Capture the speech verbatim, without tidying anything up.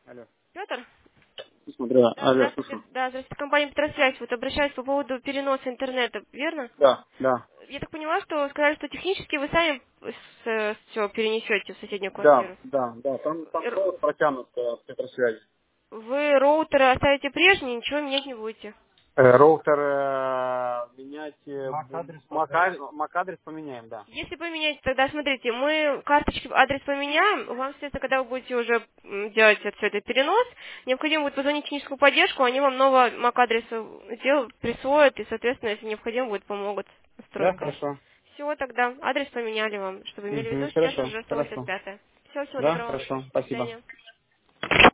Алло. Петр? Смотрю, Да, алло, здравствуйте. слушаю. Да, здравствуйте. Компания Петросвязь. Вот обращаюсь по поводу переноса интернета, верно? Да, да. Я так поняла, что сказали, что технически вы сами все перенесете в соседнюю Да, квартиру. да, да. Там, там Р- провод протянут э, от Петросвязи. Вы роутеры оставите прежние, ничего менять не будете. Э, роутер э, менять... Мак-адрес Мак-адрес поменяем, да. Если поменять, тогда смотрите, мы карточки, адрес поменяем, вам, соответственно, когда вы будете уже м, делать все это перенос, необходимо будет позвонить в техническую поддержку, они вам новый мак-адрес сделают, присвоят, и, соответственно, если необходимо будет, помогут с Да, настройкой. хорошо. Все, тогда адрес поменяли вам, чтобы имели в Угу, виду, сейчас хорошо, уже сто восемьдесят хорошо. пять. Всего, всего Да, доброго. хорошо, До спасибо. свидания.